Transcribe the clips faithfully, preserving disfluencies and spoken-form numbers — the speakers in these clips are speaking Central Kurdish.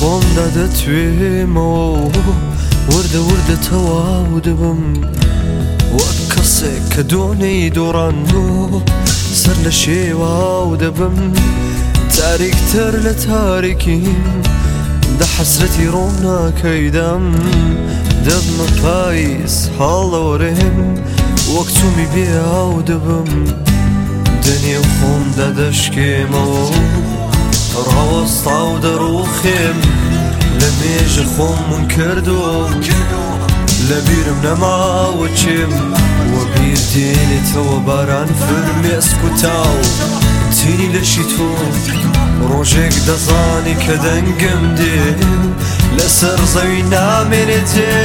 خۆم دەدەتوێمەوە وردە وردە تەواو دەبم وەک کەسێک کە دۆنەی دۆڕاندوو سەر لە شێواو دەبم تاریکتر لە تاریکیم دە حەسرەتی ڕۆناکەیدەم دەبمە پاییز هەڵەوەرێم وەک تومی بێاو دەبم دنیا خۆم دەدەشکێمەوە ڕاوەستاو دەڕوخێم لە مێژە خۆمم کردو لە بیرم نەماوە چێم وە بیر دێنێتەوە باران فرمێسک و تاو تینی لەشی تۆ ڕۆژێک دەزانی کە دەنگم دێ لەسەر زەوی نامێنێتێ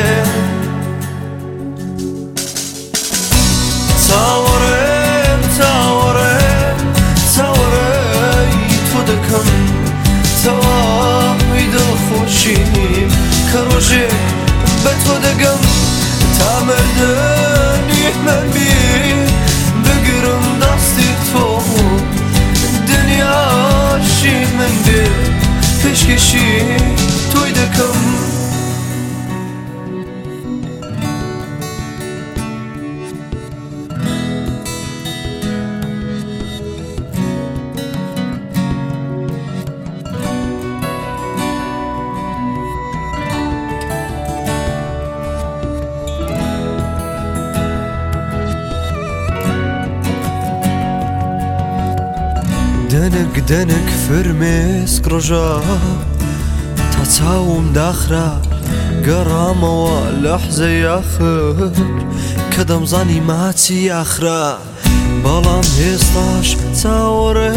چاوەڕێم چاوەڕێم چاوەڕێی تۆ دەکەم تەواوی دڵخۆشیم کە ڕۆژێک بە تۆ دەگەم تا مردنی من بی بگرم دەستی تۆ دنیاشی من بێ پێشکەشی تۆی دەکەم دەنک دەنک فرمێسک ڕۆژە تا چاوم داخرا گەڕامەوە لەحزەی ئاخر کە دەمزانی ماچی ئاخرا بەڵام هێستاش چاوەڕێ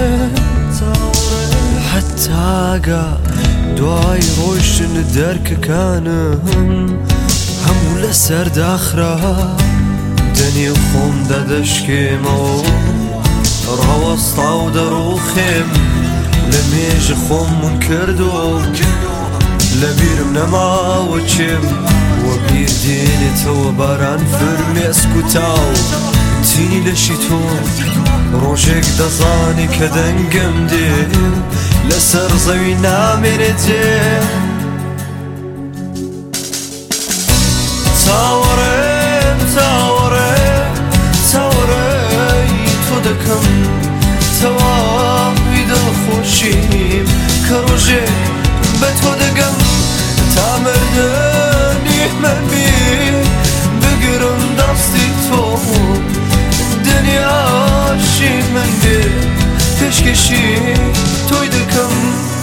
حەتاگە دوای ڕۆیشتن دەرکەکانم هەموو لەسەر داخرا دەنێ خۆم دەدەشکێمەوە ڕاوەستاو دەڕوخێم لە مێژە خۆمم کردو لە بیرم نەماوە چێم وە بیر دێنێتەوە باران فرمێسک و تاو تینی لەشی تۆ ڕۆژێک دەزانی کە دەنگم دێ لەسەر زەوی نامێنێتێ چاوەڕێم چاوەڕێم چاوەڕێی تۆ دەکەم تەواوی دڵخۆشیم کە ڕۆژێک بە تۆ دەگەم تا مردنی من بی بگرم دەستی تۆ دنیاشی من بێ پێشکەشی تۆی دەکەم